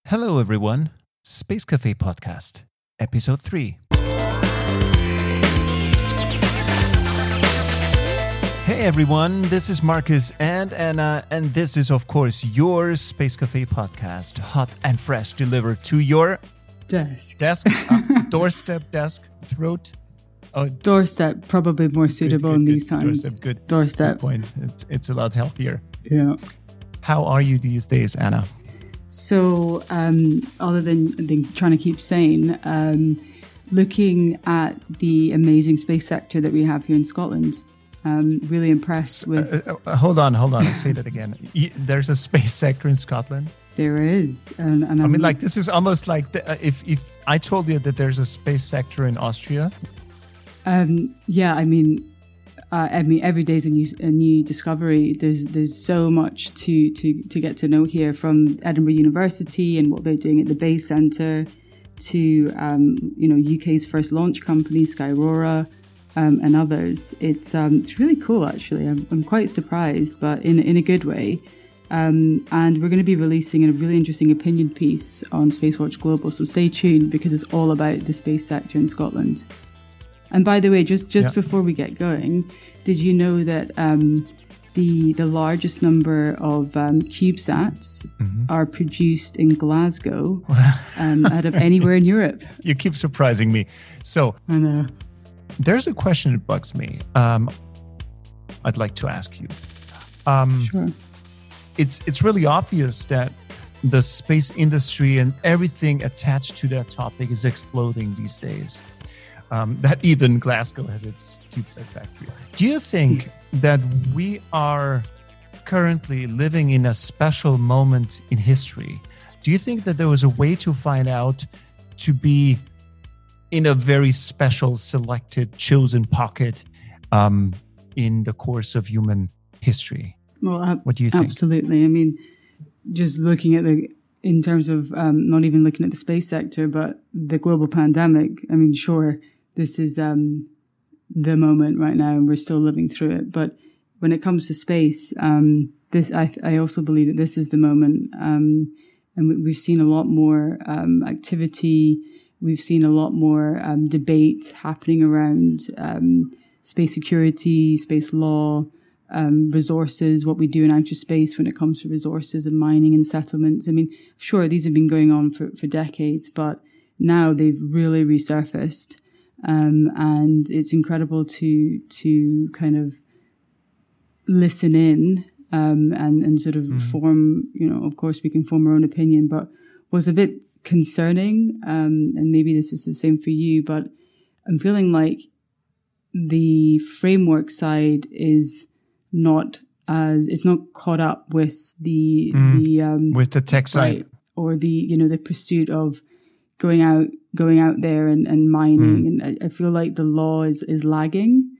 Hello, everyone. Space Cafe Podcast, Episode 3. Hey, everyone. This is Marcus and Anna, and this is, of course, your Space Cafe Podcast, hot and fresh, delivered to your desk, doorstep, desk, throat. Oh, doorstep, probably more suitable in these times. Doorstep. Good point. It's a lot healthier. Yeah. How are you these days, Anna? So, other than trying to keep sane, looking at the amazing space sector that we have here in Scotland, really impressed with... Hold on. I'll say that again. There's a space sector in Scotland? There is. And I mean, like, this is almost like if I told you that there's a space sector in Austria. Yeah, I mean, every day is a new discovery. There's so much to get to know here, from Edinburgh University and what they're doing at the Base Centre to UK's first launch company, Skyrora, and others. It's really cool, actually. I'm quite surprised, but in a good way. And we're going to be releasing a really interesting opinion piece on Spacewatch Global, so stay tuned because it's all about the space sector in Scotland. And by the way, just before we get going, did you know that the largest number of CubeSats are produced in Glasgow out of anywhere in Europe? You keep surprising me. So I know. There's a question that bugs me. I'd like to ask you. Sure. It's really obvious that the space industry and everything attached to that topic is exploding these days. That even Glasgow has its CubeSat factory. Do you think that we are currently living in a special moment in history? Do you think that there was a way to find out to be in a very special, selected, chosen pocket in the course of human history? Well, what do you think? Absolutely. I mean, just looking at in terms of not even looking at the space sector, but the global pandemic, I mean, sure, this is the moment right now, and we're still living through it. But when it comes to space, I also believe that this is the moment. And we've seen a lot more activity. We've seen a lot more debate happening around space security, space law, resources, what we do in outer space when it comes to resources and mining and settlements. I mean, sure, these have been going on for decades, but now they've really resurfaced. And it's incredible to kind of listen in and sort of form, of course we can form our own opinion, but was a bit concerning, and maybe this is the same for you, but I'm feeling like the framework side is it's not caught up with the tech side, right, or the pursuit of going out there and mining. And I feel like the law is lagging.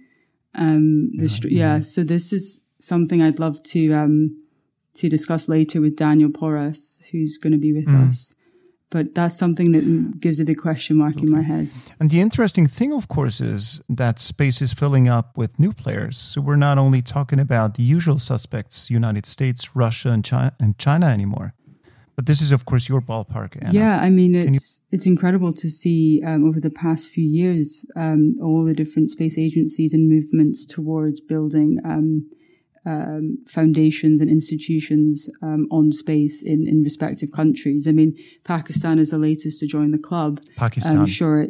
So this is something I'd love to discuss later with Daniel Porras, who's going to be with us. But that's something that gives a big question mark in my head. And the interesting thing, of course, is that space is filling up with new players. So we're not only talking about the usual suspects, United States, Russia, and China anymore. But this is, of course, your ballpark, Anna. Yeah, I mean, it's incredible to see over the past few years all the different space agencies and movements towards building foundations and institutions on space in respective countries. I mean, Pakistan is the latest to join the club. Pakistan. I'm sure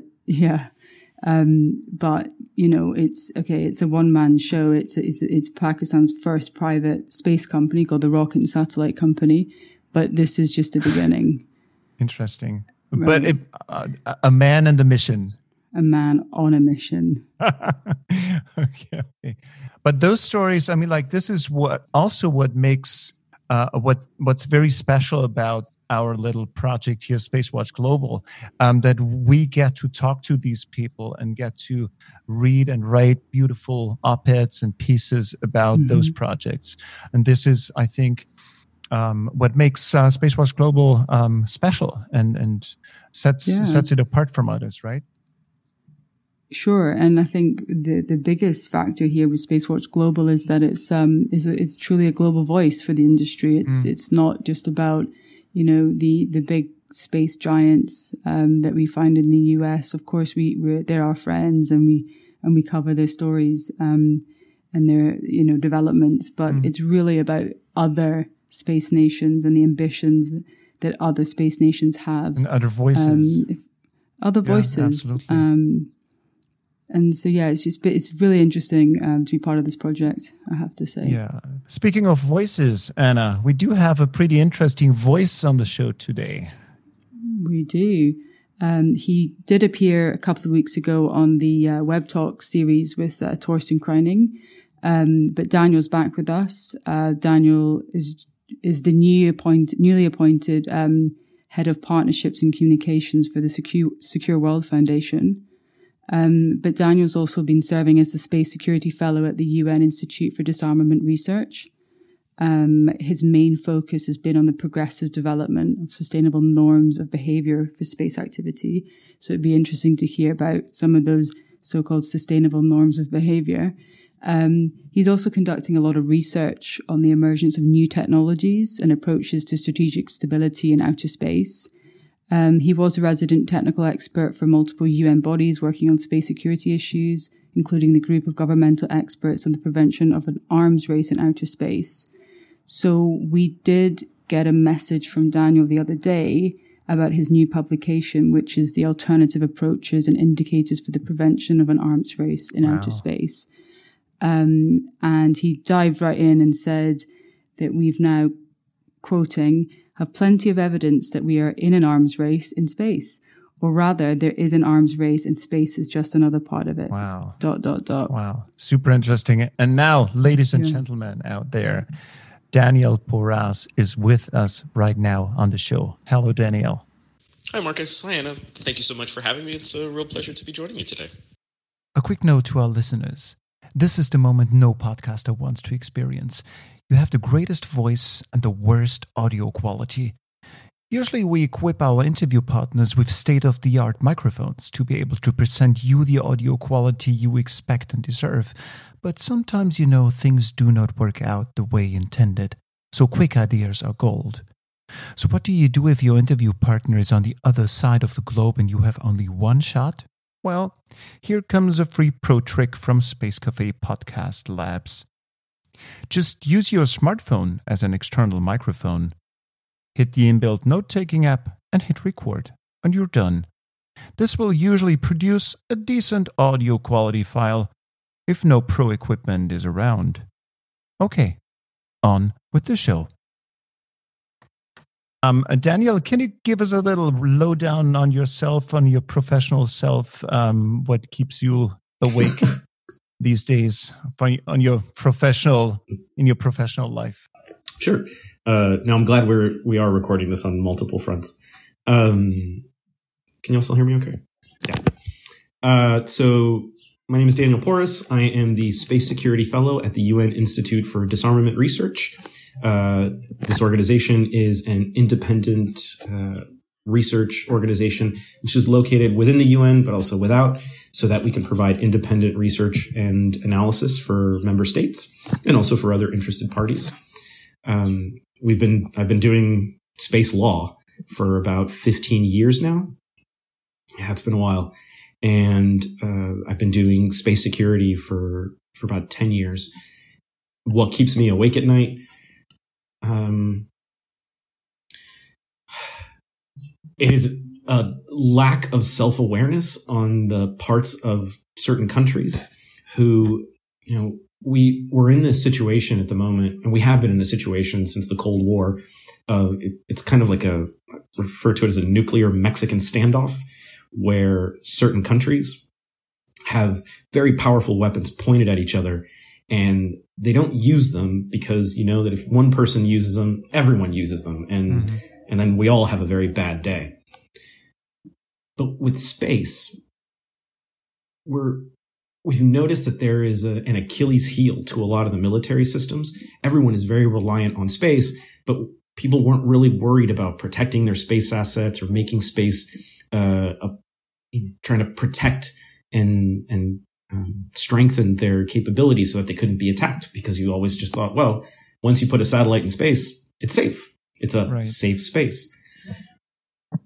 but it's a one-man show. It's Pakistan's first private space company called the Rocket and Satellite Company. But this is just the beginning. Interesting. Right. But a man and a mission. A man on a mission. Okay. But those stories, I mean, like, this is what makes what's very special about our little project here, Spacewatch Global, that we get to talk to these people and get to read and write beautiful op-eds and pieces about those projects. And this is, I think, what makes Spacewatch Global special and sets it apart from others, right? Sure, and I think the biggest factor here with Spacewatch Global is that it's truly a global voice for the industry. It's not just about the big space giants that we find in the US. Of course, they're our friends, and we cover their stories and their developments. But it's really about other space nations and the ambitions that other space nations have, and other voices. Other voices. And so, it's really interesting to be part of this project, I have to say. Yeah. Speaking of voices, Anna, we do have a pretty interesting voice on the show today. We do. He did appear a couple of weeks ago on the Web Talk series with Torsten Kreining. But Daniel's back with us. Daniel is the newly appointed head of partnerships and communications for the Secure World Foundation. But Daniel's also been serving as the Space Security Fellow at the UN Institute for Disarmament Research. His main focus has been on the progressive development of sustainable norms of behavior for space activity. So it'd be interesting to hear about some of those so-called sustainable norms of behavior. He's also conducting a lot of research on the emergence of new technologies and approaches to strategic stability in outer space. He was a resident technical expert for multiple UN bodies working on space security issues, including the group of governmental experts on the prevention of an arms race in outer space. So we did get a message from Daniel the other day about his new publication, which is the Alternative Approaches and Indicators for the Prevention of an Arms Race in Outer Space. And he dived right in and said that we've now, quoting, have plenty of evidence that we are in an arms race in space. Or rather, there is an arms race and space is just another part of it. Wow. ... Wow. Super interesting. And now, ladies and gentlemen out there, Daniel Porras is with us right now on the show. Hello, Daniel. Hi, Marcus. Hi, Anna. Thank you so much for having me. It's a real pleasure to be joining you today. A quick note to our listeners. This is the moment no podcaster wants to experience. You have the greatest voice and the worst audio quality. Usually we equip our interview partners with state-of-the-art microphones to be able to present you the audio quality you expect and deserve. But sometimes, things do not work out the way intended. So quick ideas are gold. So what do you do if your interview partner is on the other side of the globe and you have only one shot? Well, here comes a free pro trick from Space Cafe Podcast Labs. Just use your smartphone as an external microphone. Hit the inbuilt note-taking app and hit record, and you're done. This will usually produce a decent audio quality file if no pro equipment is around. Okay, on with the show. Daniel, can you give us a little lowdown on yourself, on your professional self? What keeps you awake these days in your professional life? Sure. Now I'm glad we are recording this on multiple fronts. Can you all still hear me okay? Yeah. So my name is Daniel Porras. I am the Space Security Fellow at the UN Institute for Disarmament Research. This organization is an independent research organization, which is located within the UN, but also without, so that we can provide independent research and analysis for member states and also for other interested parties. I've been doing space law for about 15 years now. Yeah, it's been a while. And I've been doing space security for about 10 years. What keeps me awake at night? It is a lack of self-awareness on the parts of certain countries who, we're in this situation at the moment, and we have been in a situation since the Cold War. It's kind of like I refer to it as a nuclear Mexican standoff, where certain countries have very powerful weapons pointed at each other, and they don't use them because that if one person uses them, everyone uses them, and then we all have a very bad day. But with space, we've noticed that there is an Achilles heel to a lot of the military systems. Everyone is very reliant on space, but people weren't really worried about protecting their space assets or making space trying to protect and strengthen their capabilities so that they couldn't be attacked, because you always just thought, well, once you put a satellite in space, it's safe. It's a safe space.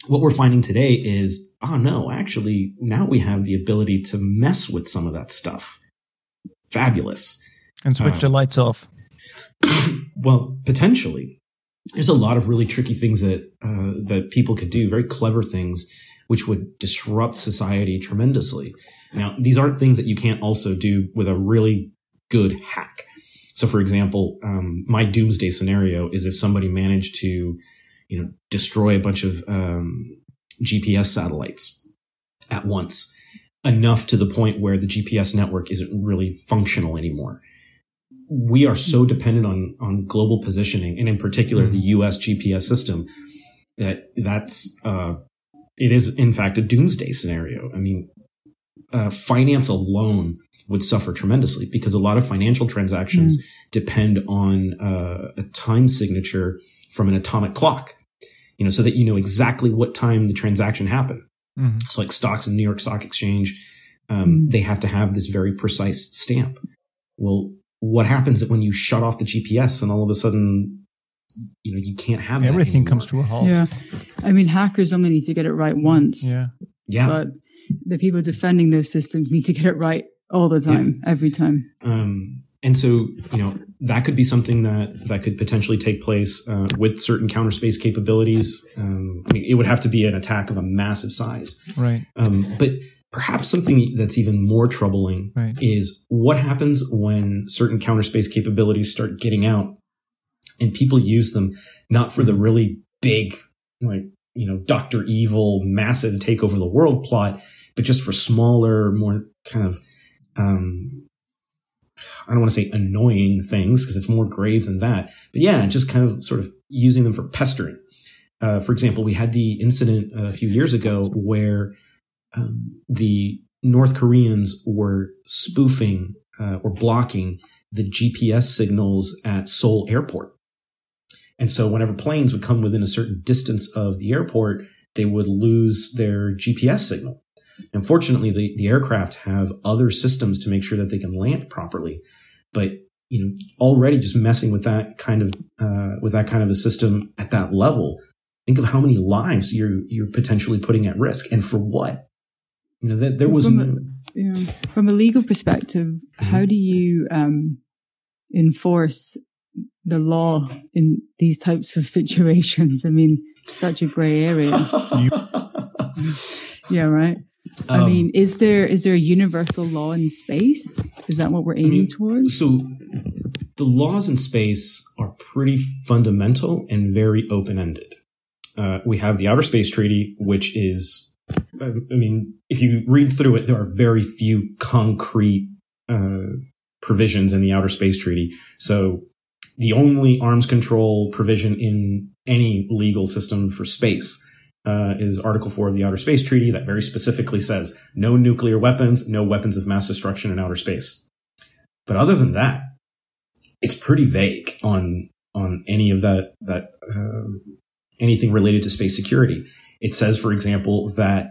what we're finding today is, oh no, actually, now we have the ability to mess with some of that stuff. Fabulous. And switch the lights off. Well, potentially. There's a lot of really tricky things that people could do, very clever things, which would disrupt society tremendously. Now, these aren't things that you can't also do with a really good hack. So, for example, my doomsday scenario is if somebody managed to, destroy a bunch of GPS satellites at once, enough to the point where the GPS network isn't really functional anymore. We are so dependent on global positioning, and in particular the U.S. GPS system, it is in fact a doomsday scenario. I mean, finance alone would suffer tremendously because a lot of financial transactions depend on a time signature from an atomic clock, so that you know exactly what time the transaction happened. Mm-hmm. So like stocks in New York Stock Exchange, they have to have this very precise stamp. Well, what happens when you shut off the GPS and all of a sudden, you can't have that everything anymore. comes to a halt. Yeah. I mean, hackers only need to get it right once. Yeah. Yeah. But the people defending those systems need to get it right all the time, every time. And so, that could be something that could potentially take place with certain counter space capabilities. It would have to be an attack of a massive size. Right. But perhaps something that's even more troubling is what happens when certain counter space capabilities start getting out and people use them not for the really big, Dr. Evil, massive take over the world plot, but just for smaller, more kind of, I don't want to say annoying things because it's more grave than that. But yeah, just kind of sort of using them for pestering. For example, we had the incident a few years ago where the North Koreans were spoofing or blocking the GPS signals at Seoul Airport. And so whenever planes would come within a certain distance of the airport, they would lose their GPS signal. Unfortunately, the aircraft have other systems to make sure that they can land properly. But, already just messing with that kind of a system at that level, think of how many lives you're potentially putting at risk, and for what? There was from a legal perspective, how do you enforce the law in these types of situations? I mean, such a gray area. Yeah, right. I mean, is there a universal law in space? Is that what we're aiming towards? So the laws in space are pretty fundamental and very open-ended. We have the Outer Space Treaty, which is, if you read through it, there are very few concrete provisions in the Outer Space Treaty. So the only arms control provision in any legal system for space is Article 4 of the Outer Space Treaty that very specifically says no nuclear weapons, no weapons of mass destruction in outer space. But other than that, it's pretty vague on any of that anything related to space security. It says, for example, that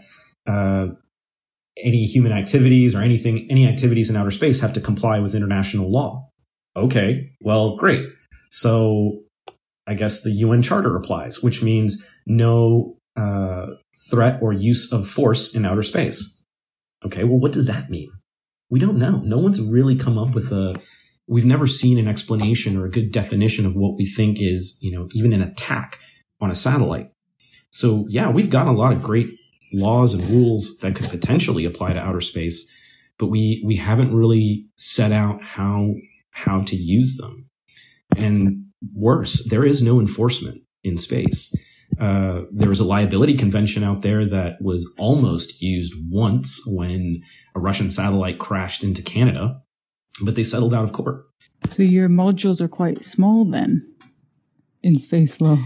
any human activities or any activities in outer space have to comply with international law. Okay, well, great. So I guess the UN Charter applies, which means no threat or use of force in outer space. Okay, well, what does that mean? We don't know. No one's really come up with we've never seen an explanation or a good definition of what we think is, even an attack on a satellite. So yeah, we've got a lot of great laws and rules that could potentially apply to outer space, but we haven't really set out how to use them. And worse, there is no enforcement in space. There was a liability convention out there that was almost used once when a Russian satellite crashed into Canada, but they settled out of court. So your modules are quite small then in space law.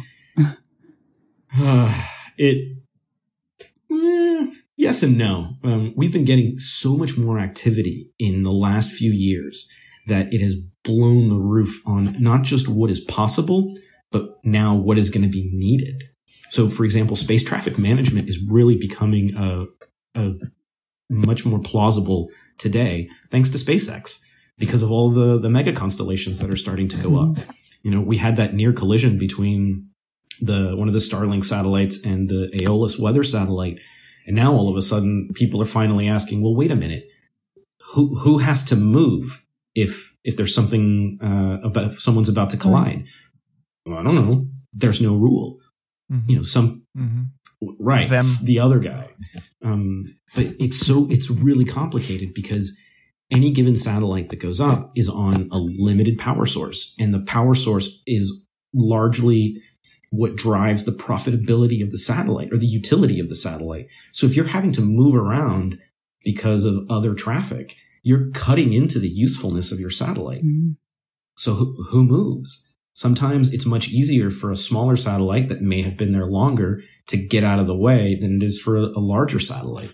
Yes and no. We've been getting so much more activity in the last few years that it has blown the roof on not just what is possible, but now what is going to be needed. So, for example, space traffic management is really becoming a much more plausible today, thanks to SpaceX, because of all the mega constellations that are starting to go up. We had that near collision between one of the Starlink satellites and the Aeolus weather satellite. And now all of a sudden people are finally asking, well, wait a minute, who has to move if there's something if someone's about to collide? Well, I don't know. There's no rule. Right. It's the other guy. But it's really complicated because any given satellite that goes up is on a limited power source, and the power source is largely what drives the profitability of the satellite or the utility of the satellite. So if you're having to move around because of other traffic, you're cutting into the usefulness of your satellite. Mm-hmm. So who moves? Sometimes it's much easier for a smaller satellite that may have been there longer to get out of the way than it is for a larger satellite.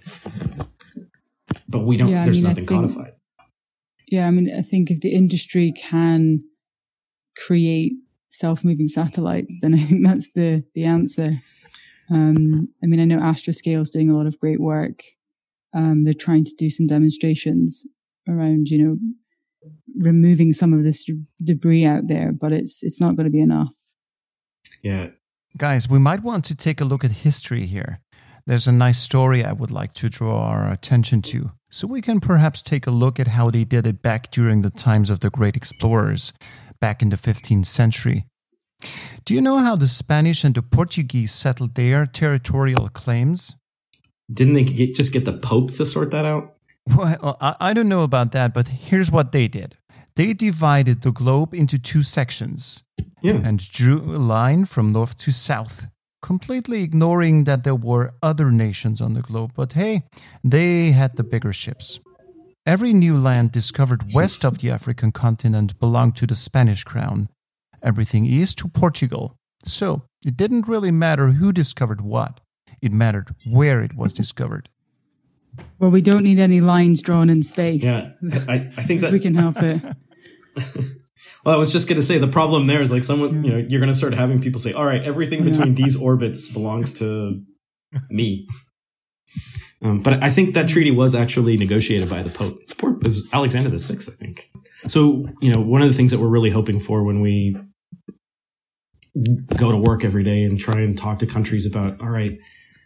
But we don't, there's nothing codified. Yeah, I mean, I think if the industry can create self-moving satellites, then I think that's the answer. I mean, I know Astroscale is doing a lot of great work. They're trying to do some demonstrations around, removing some of this debris out there, but it's not going to be enough. Yeah. Guys, we might want to take a look at history here. There's a nice story I would like to draw our attention to, so we can perhaps take a look at how they did it back during the times of the great explorers, back in the 15th century. Do you know how the Spanish and the Portuguese settled their territorial claims? Didn't they just get the Pope to sort that out? Well, I don't know about that, but here's what they did. They divided the globe into two sections and drew a line from north to south, completely ignoring that there were other nations on the globe. But hey, they had the bigger ships. Every new land discovered west of the African continent belonged to the Spanish crown, everything east to Portugal. So it didn't really matter who discovered what. It mattered where it was discovered. Well, we don't need any lines drawn in space. Yeah, I think that we can help it. Well, I was just going to say the problem there is like someone, you're going to start having people say, all right, everything between these orbits belongs to me. But I think that treaty was actually negotiated by the Pope. It was Alexander VI, I think. So, one of the things that we're really hoping for when we go to work every day and try and talk to countries about, all right,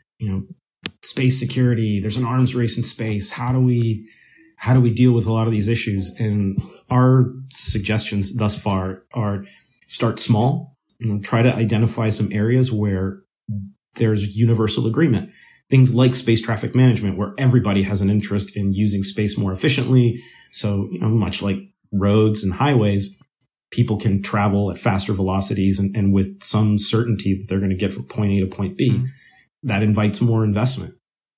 space security, there's an arms race in space. How do we deal with a lot of these issues? And our suggestions thus far are start small, try to identify some areas where there's universal agreement. Things like space traffic management, where everybody has an interest in using space more efficiently. So, much like roads and highways, people can travel at faster velocities and with some certainty that they're going to get from point A to point B. Mm-hmm. That invites more investment.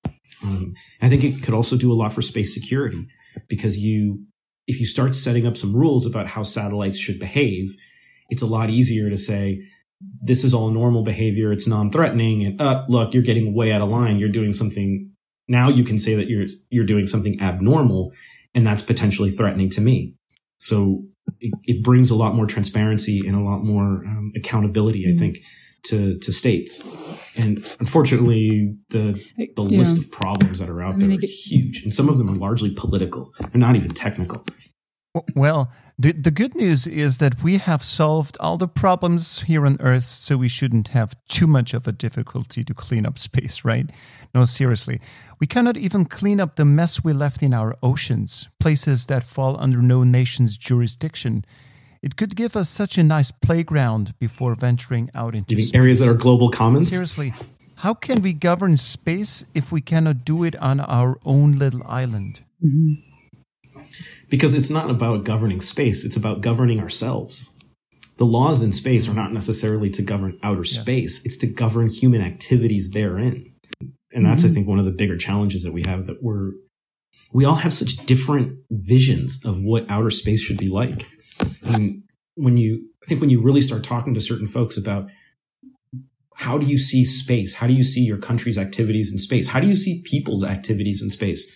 I think it could also do a lot for space security, because if you start setting up some rules about how satellites should behave, it's a lot easier to say, this is all normal behavior, it's non-threatening, and look, you're getting way out of line, you're doing something. Now you can say that you're doing something abnormal, and that's potentially threatening to me. So it brings a lot more transparency and a lot more accountability, I think, to states. And unfortunately, the list of problems that are out there are huge, and some of them are largely political. They're not even technical. Well, the good news is that we have solved all the problems here on Earth, so we shouldn't have too much of a difficulty to clean up space, right? No, seriously. We cannot even clean up the mess we left in our oceans, places that fall under no nation's jurisdiction. It could give us such a nice playground before venturing out into space. Areas that are global commons? Seriously, how can we govern space if we cannot do it on our own little island? Mm-hmm. Because it's not about governing space, it's about governing ourselves. The laws in space are not necessarily to govern outer space, it's to govern human activities therein. And that's, I think, one of the bigger challenges that we have, that we all have such different visions of what outer space should be like. And when you really start talking to certain folks about how do you see space? How do you see your country's activities in space? How do you see people's activities in space?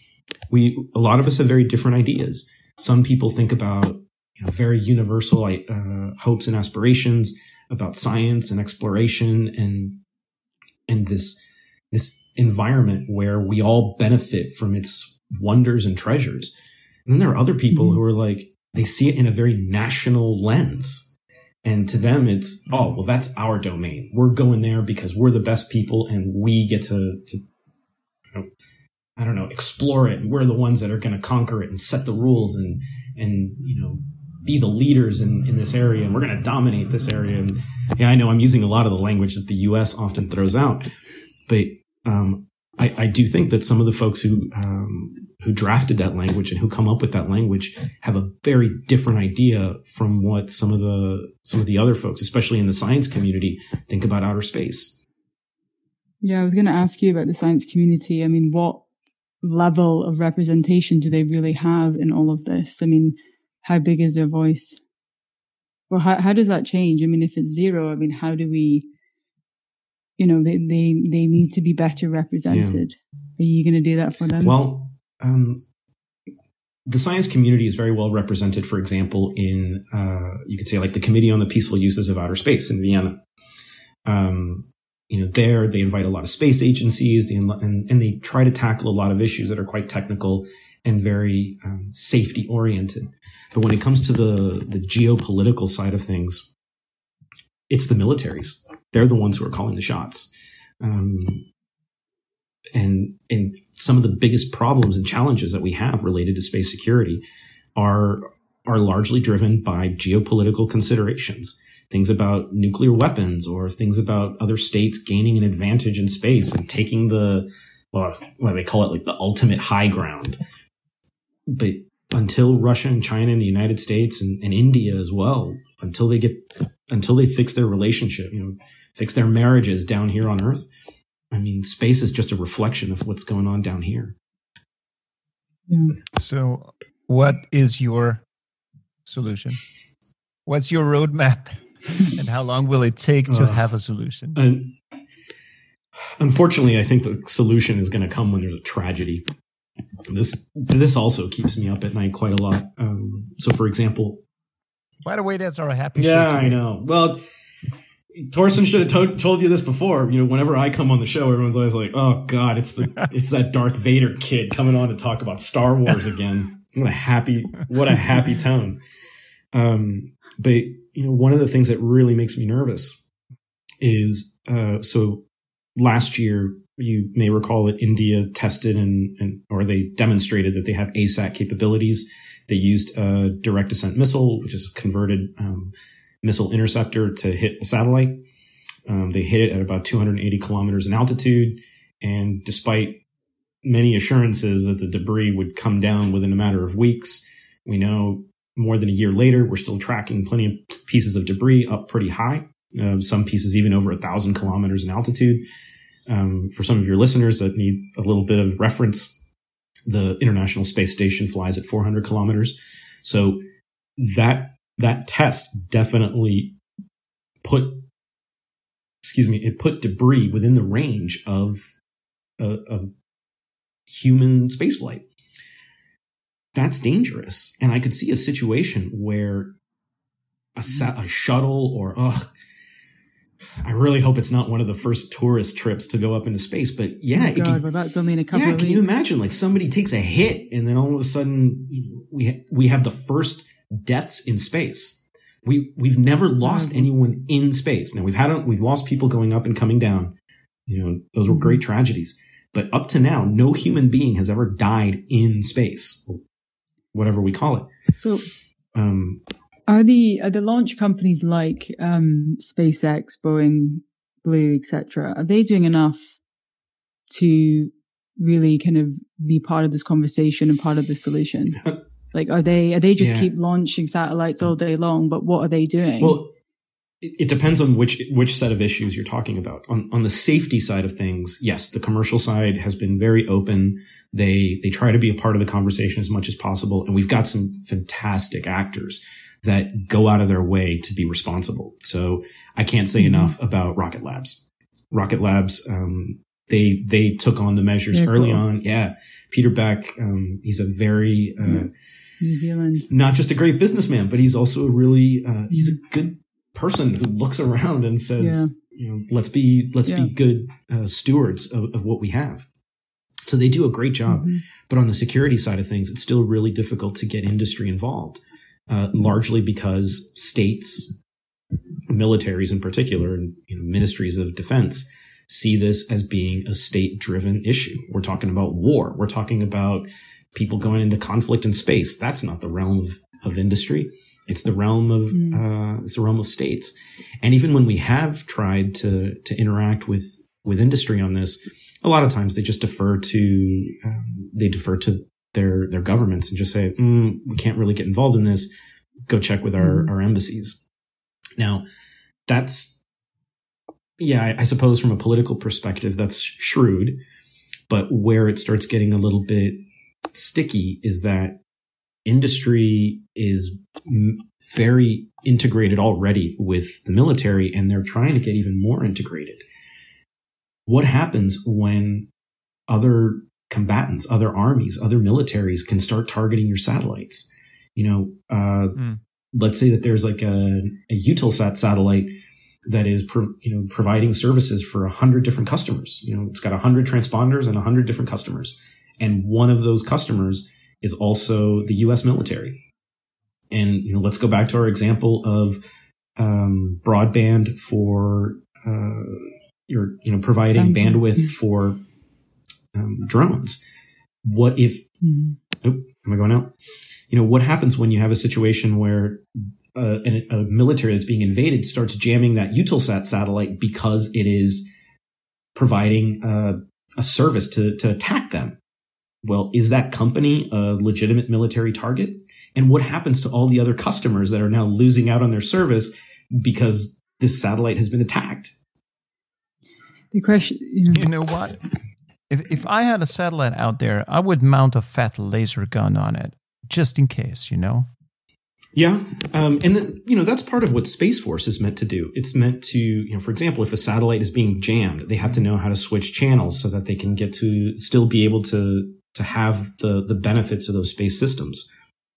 A lot of us have very different ideas. Some people think about, very universal hopes and aspirations about science and exploration and this environment where we all benefit from its wonders and treasures. And then there are other people who are like, they see it in a very national lens. And to them, it's, oh, well, that's our domain. We're going there because we're the best people and we get to I don't know, explore it. And we're the ones that are going to conquer it and set the rules and, be the leaders in this area. And we're going to dominate this area. And yeah, I know I'm using a lot of the language that the US often throws out, but, I do think that some of the folks who drafted that language and who come up with that language have a very different idea from what some of the other folks, especially in the science community, think about outer space. Yeah, I was going to ask you about the science community. I mean, what level of representation do they really have in all of this? I mean, how big is their voice? Or how does that change? I mean, if it's zero, I mean, how do we, they need to be better represented. Yeah. Are you going to do that for them? Well, the science community is very well represented, for example, in, you could say like the Committee on the Peaceful Uses of Outer Space in Vienna. There they invite a lot of space agencies and they try to tackle a lot of issues that are quite technical and very safety oriented. But when it comes to the geopolitical side of things, it's the militaries. They're the ones who are calling the shots. And some of the biggest problems and challenges that we have related to space security are largely driven by geopolitical considerations. Things about nuclear weapons or things about other states gaining an advantage in space and taking what they call it, like the ultimate high ground. But until Russia and China and the United States and India as well, until they fix their relationship, fix their marriages down here on Earth, I mean, space is just a reflection of what's going on down here. Yeah. So what is your solution? What's your roadmap? And how long will it take to have a solution? Unfortunately, I think the solution is going to come when there's a tragedy. This also keeps me up at night quite a lot. So, for example... By the way, that's our happy show. Yeah, I know. Well, Torsten should have told you this before. Whenever I come on the show, everyone's always like, "Oh God, it's that Darth Vader kid coming on to talk about Star Wars again." What a happy tone. But one of the things that really makes me nervous is so last year, you may recall that India tested or they demonstrated that they have ASAT capabilities. They used a direct descent missile, which is a converted missile interceptor, to hit a satellite. They hit it at about 280 kilometers in altitude. And despite many assurances that the debris would come down within a matter of weeks, we know more than a year later, we're still tracking plenty of pieces of debris up pretty high. Some pieces even over 1,000 kilometers in altitude. For some of your listeners that need a little bit of reference, the International Space Station flies at 400 kilometers. So that test definitely put debris within the range of human spaceflight. That's dangerous. And I could see a situation where a shuttle or, I really hope it's not one of the first tourist trips to go up into space, but yeah. Well, that's only in a couple of weeks. Can you imagine like somebody takes a hit and then all of a sudden we have the first deaths in space. We've never lost anyone in space. Now we've lost people going up and coming down. Those were great tragedies, but up to now, no human being has ever died in space, or whatever we call it. So, Are the launch companies like SpaceX, Boeing, Blue, etc., are they doing enough to really kind of be part of this conversation and part of the solution? Like, are they just keep launching satellites all day long? But what are they doing? Well, it depends on which set of issues you're talking about. On the safety side of things, yes, the commercial side has been very open. They try to be a part of the conversation as much as possible, and we've got some fantastic actors that go out of their way to be responsible. So I can't say enough about Rocket Labs. Rocket Labs, they took on the measures early on. Yeah. Peter Beck, he's a very, New Zealand, not just a great businessman, but he's also a really, he's a good person who looks around and says, let's be good stewards of what we have. So they do a great job. But on the security side of things, it's still really difficult to get industry involved. Largely because states militaries in particular, and ministries of defense, see this as being a state-driven issue. We're talking about war. We're talking about people going into conflict in space. That's not the realm of industry. It's the realm of states. And even when we have tried to interact with industry on this, a lot of times they just defer to their governments and just say, we can't really get involved in this. Go check with our embassies. Now, that's, I suppose from a political perspective, that's shrewd. But where it starts getting a little bit sticky is that industry is very integrated already with the military, and they're trying to get even more integrated. What happens when other combatants, other armies, other militaries can start targeting your satellites? Let's say that there's like a Eutelsat satellite that is providing services for 100 different customers. It's got 100 transponders and 100 different customers. And one of those customers is also the U.S. military. And, let's go back to our example of broadband for providing bandwidth for drones. What if, am I going out? What happens when you have a situation where a military that's being invaded starts jamming that Eutelsat satellite because it is providing a service to attack them? Well, is that company a legitimate military target? And what happens to all the other customers that are now losing out on their service because this satellite has been attacked? The question, you know what? If I had a satellite out there, I would mount a fat laser gun on it, just in case, Yeah. And then, that's part of what Space Force is meant to do. It's meant to, for example, if a satellite is being jammed, they have to know how to switch channels so that they can get to still be able to have the benefits of those space systems.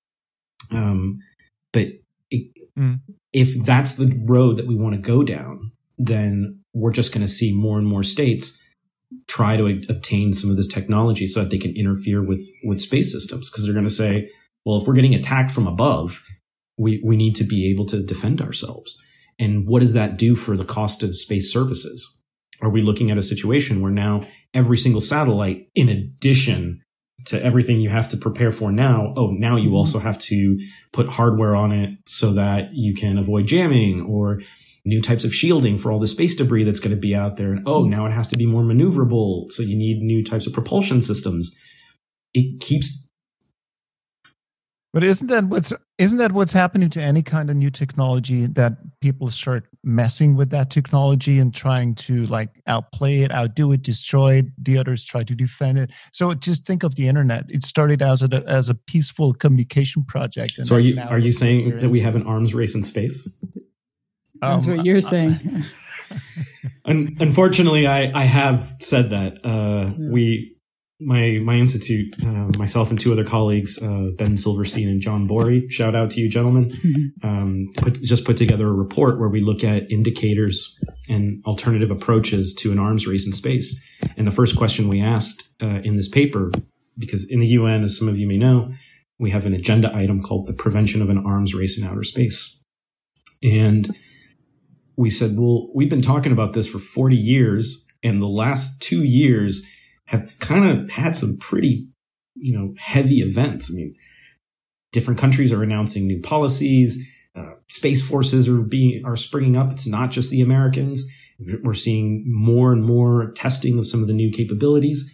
But if that's the road that we want to go down, then we're just going to see more and more states try to obtain some of this technology so that they can interfere with space systems, because they're going to say, well, if we're getting attacked from above, we need to be able to defend ourselves. And what does that do for the cost of space services? Are we looking at a situation where now every single satellite, in addition to everything you have to prepare for now, now you also have to put hardware on it so that you can avoid jamming, or new types of shielding for all the space debris that's going to be out there. And now it has to be more maneuverable, so you need new types of propulsion systems. It keeps. But isn't that what's happening to any kind of new technology, that people start messing with that technology and trying to outplay it, outdo it, destroy it? The others try to defend it. So just think of the internet. It started as a peaceful communication project. So are you saying that we have an arms race in space? That's what you're saying. Unfortunately, I have said that. My institute, myself and two other colleagues, Ben Silverstein and John Borey, shout out to you gentlemen, put together a report where we look at indicators and alternative approaches to an arms race in space. And the first question we asked in this paper, because in the UN, as some of you may know, we have an agenda item called the prevention of an arms race in outer space. And we said, well, we've been talking about this for 40 years, and the last 2 years have kind of had some pretty, heavy events. I mean, different countries are announcing new policies. Space forces are springing up. It's not just the Americans. We're seeing more and more testing of some of the new capabilities.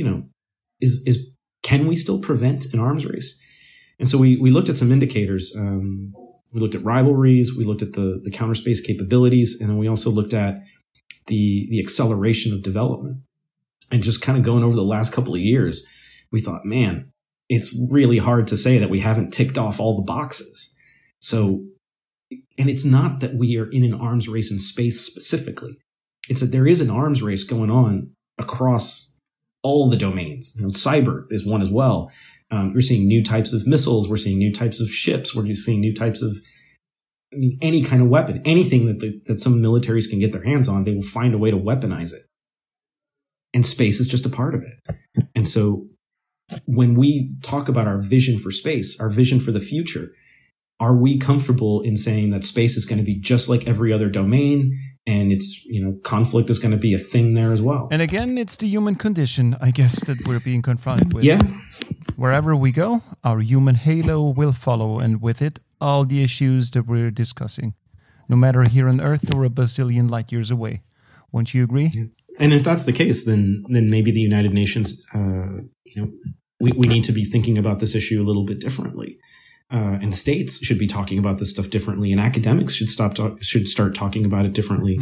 Can we still prevent an arms race? And so we looked at some indicators. We looked at rivalries. We looked at the counter space capabilities, and then we also looked at the acceleration of development. And just kind of going over the last couple of years, we thought, man, it's really hard to say that we haven't ticked off all the boxes. So, and it's not that we are in an arms race in space specifically. It's that there is an arms race going on across all the domains. Cyber is one as well. We're seeing new types of missiles. We're seeing new types of ships. We're just seeing new types of, any kind of weapon, anything that some militaries can get their hands on, they will find a way to weaponize it. And space is just a part of it. And so when we talk about our vision for space, our vision for the future, are we comfortable in saying that space is going to be just like every other domain, and it's, conflict is going to be a thing there as well? And again, it's the human condition, I guess, that we're being confronted with. Yeah. Wherever we go, our human halo will follow, and with it, all the issues that we're discussing, no matter here on Earth or a bazillion light years away. Won't you agree? Yeah. And if that's the case, then maybe the United Nations, we need to be thinking about this issue a little bit differently. And states should be talking about this stuff differently, and academics should start talking about it differently.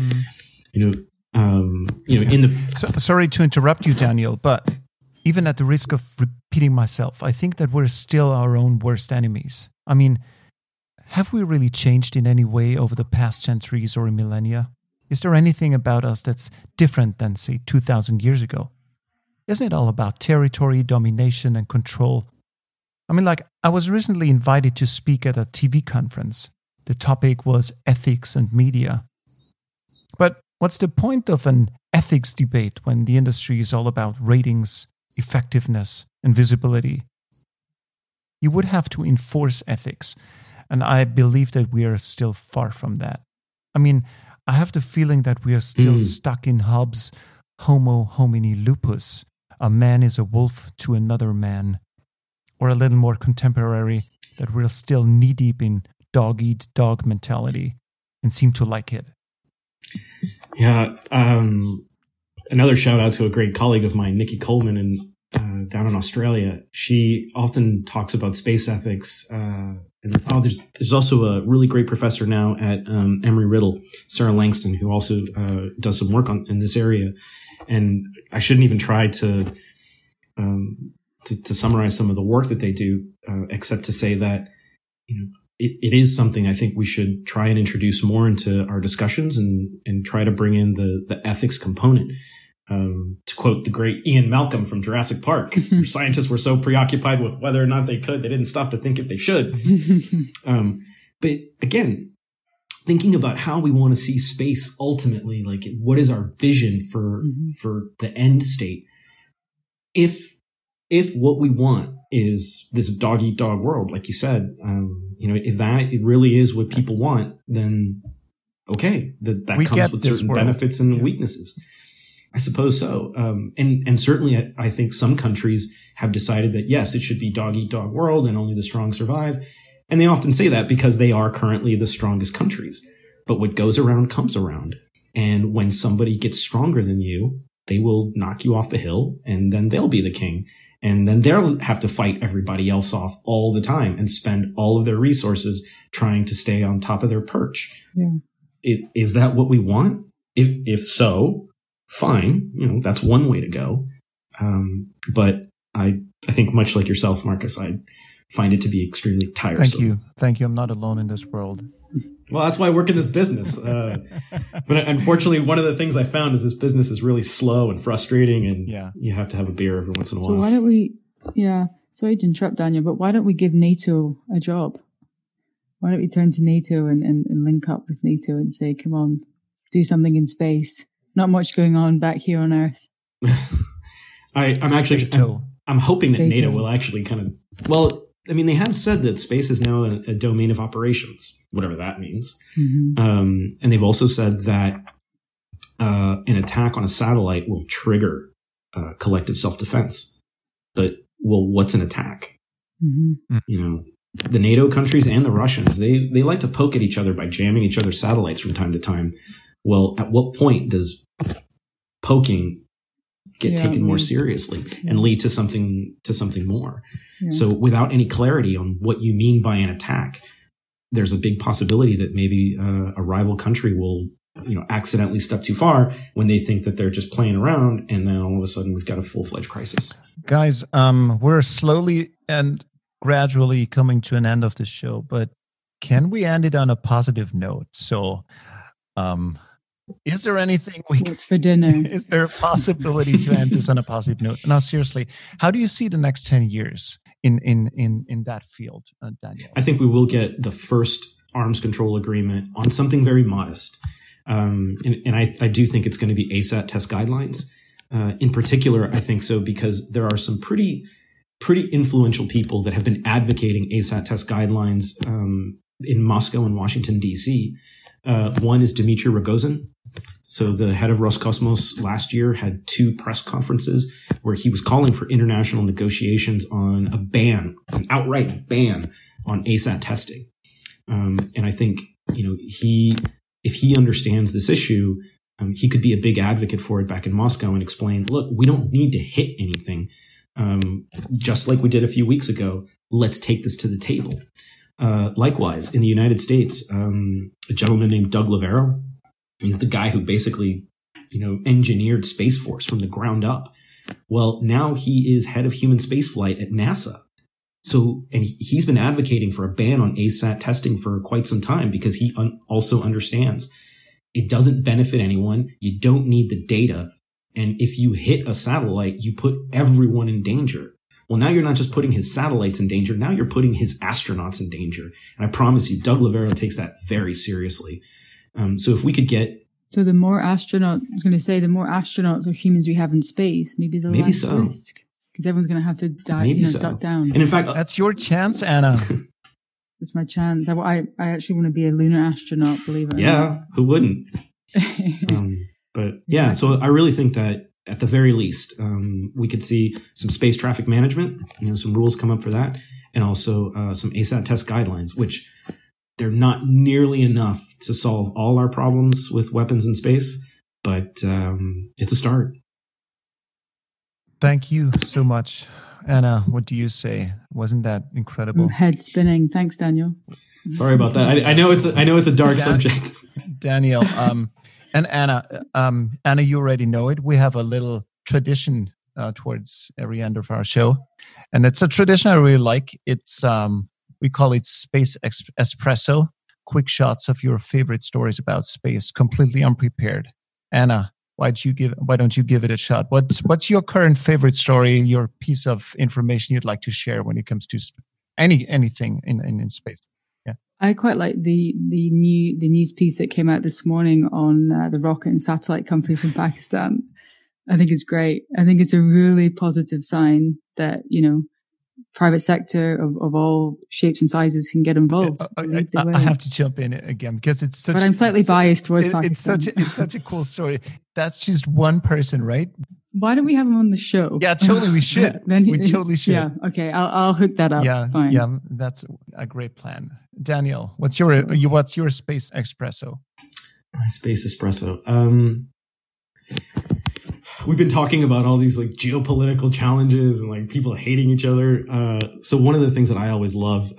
Sorry to interrupt you, Daniel, but even at the risk of repeating myself, I think that we're still our own worst enemies. I mean, have we really changed in any way over the past centuries or millennia? Is there anything about us that's different than, say, 2,000 years ago? Isn't it all about territory, domination, and control? I mean, I was recently invited to speak at a TV conference. The topic was ethics and media. But what's the point of an ethics debate when the industry is all about ratings, effectiveness, and visibility? You would have to enforce ethics, and I believe that we are still far from that. I mean, I have the feeling that we are still stuck in Hobbes' homo homini lupus. A man is a wolf to another man. Or a little more contemporary, that we're still knee-deep in dog-eat-dog mentality and seem to like it. Yeah. Another shout-out to a great colleague of mine, Nikki Coleman, down in Australia. She often talks about space ethics. There's also a really great professor now at Embry-Riddle, Sarah Langston, who also does some work in this area. And I shouldn't even try to summarize some of the work that they do, except to say that, it is something I think we should try and introduce more into our discussions and try to bring in the ethics component. To quote the great Ian Malcolm from Jurassic Park, scientists were so preoccupied with whether or not they could, they didn't stop to think if they should. But again, thinking about how we want to see space ultimately, like what is our vision for the end state? If what we want is this dog-eat-dog world, like you said, if that really is what people want, then okay, that comes with certain benefits and weaknesses. I suppose so. And certainly I think some countries have decided that, yes, it should be dog-eat-dog world and only the strong survive. And they often say that because they are currently the strongest countries. But what goes around comes around. And when somebody gets stronger than you, they will knock you off the hill, and then they'll be the king. And then they'll have to fight everybody else off all the time and spend all of their resources trying to stay on top of their perch. Yeah. Is that what we want? If so, fine. That's one way to go. But I think much like yourself, Marcus, I find it to be extremely tiresome. Thank you. I'm not alone in this world. Well, that's why I work in this business. But unfortunately, one of the things I found is this business is really slow and frustrating, and you have to have a beer every once in a while. So why don't we, sorry to interrupt, Daniel, but why don't we give NATO a job? Why don't we turn to NATO and link up with NATO and say, come on, do something in space. Not much going on back here on Earth. I'm hoping that NATO will actually they have said that space is now a domain of operations, whatever that means. And they've also said that an attack on a satellite will trigger collective self-defense. But, what's an attack? The NATO countries and the Russians, they like to poke at each other by jamming each other's satellites from time to time. Well, at what point does poking get taken more seriously and lead to something more? So without any clarity on what you mean by an attack, there's a big possibility that maybe a rival country will, accidentally step too far when they think that they're just playing around, and then all of a sudden we've got a full-fledged crisis. Guys, we're slowly and gradually coming to an end of the show, but can we end it on a positive note? So, is there anything what's for dinner? Is there a possibility to end this on a positive note? No, seriously, how do you see the next 10 years in that field, Daniel? I think we will get the first arms control agreement on something very modest. And I do think it's going to be ASAT test guidelines. In particular, I think so because there are some pretty pretty influential people that have been advocating ASAT test guidelines in Moscow and Washington, D.C. One is Dmitry Rogozin. So the head of Roscosmos last year had 2 press conferences where he was calling for international negotiations on a ban, an outright ban on ASAT testing. And I think, if he understands this issue, he could be a big advocate for it back in Moscow and explain, look, we don't need to hit anything. Just like we did a few weeks ago, let's take this to the table. Likewise, in the United States, a gentleman named Doug Lavero, he's the guy who basically, engineered Space Force from the ground up. Well, now he is head of human spaceflight at NASA. So, and he's been advocating for a ban on ASAT testing for quite some time because he also understands it doesn't benefit anyone. You don't need the data. And if you hit a satellite, you put everyone in danger. Well, now you're not just putting his satellites in danger. Now you're putting his astronauts in danger. And I promise you, Doug Lavero takes that very seriously. So if we could get... So the more astronauts, I was going to say, the more astronauts or humans we have in space, maybe the less risk. Because everyone's going to have to duck down. And in fact... That's your chance, Anna. It's my chance. I actually want to be a lunar astronaut, believe it or not. Yeah, who wouldn't? But yeah, so I really think that at the very least, we could see some space traffic management, some rules come up for that, and also some ASAT test guidelines, which they're not nearly enough to solve all our problems with weapons in space, but it's a start. Thank you so much. Anna, what do you say? Wasn't that incredible? Head spinning. Thanks, Daniel. Sorry about that. I know it's a dark subject. Daniel, and Anna, you already know it. We have a little tradition towards every end of our show, and it's a tradition I really like. It's we call it Space Espresso. Quick shots of your favorite stories about space, completely unprepared. Anna, why don't you give it a shot? What's your current favorite story? Your piece of information you'd like to share when it comes to anything in space? Yeah, I quite like the news piece that came out this morning on the rocket and satellite company from Pakistan. I think it's great. I think it's a really positive sign that private sector of all shapes and sizes can get involved. I have to jump in again because it's such. But I'm slightly biased towards Pakistan. It's such a cool story. That's just one person, right? Why don't we have him on the show? Yeah, totally. We should. We totally should. Yeah. Okay. I'll hook that up. Yeah. Fine. Yeah. That's a great plan. Daniel, what's your Space Espresso? Space Espresso. We've been talking about all these geopolitical challenges and people hating each other. So one of the things that I always love,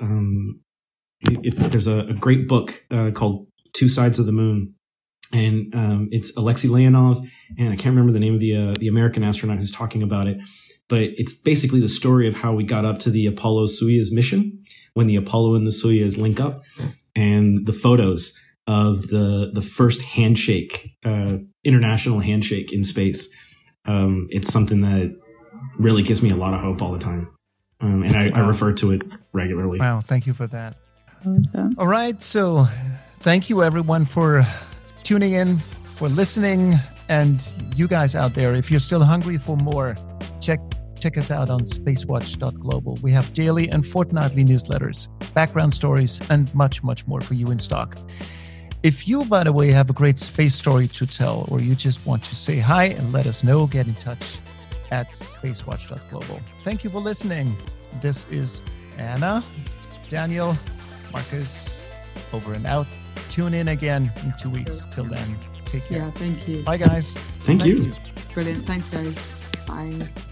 there's a great book called Two Sides of the Moon, and it's Alexei Leonov, and I can't remember the name of the American astronaut who's talking about it, but it's basically the story of how we got up to the Apollo-Soyuz mission when the Apollo and the Soyuz link up, and the photos of the first handshake, international handshake in space. It's something that really gives me a lot of hope all the time. And I refer to it regularly. Wow. Thank you for that. All right. So thank you everyone for tuning in, for listening. And you guys out there, if you're still hungry for more, check us out on spacewatch.global. We have daily and fortnightly newsletters, background stories, and much, much more for you in stock. If you, by the way, have a great space story to tell, or you just want to say hi and let us know, get in touch at spacewatch.global. Thank you for listening. This is Anna, Daniel, Marcus, over and out. Tune in again in 2 weeks. Till then, take care. Yeah, thank you. Bye, guys. Thank you. Brilliant. Thanks, guys. Bye.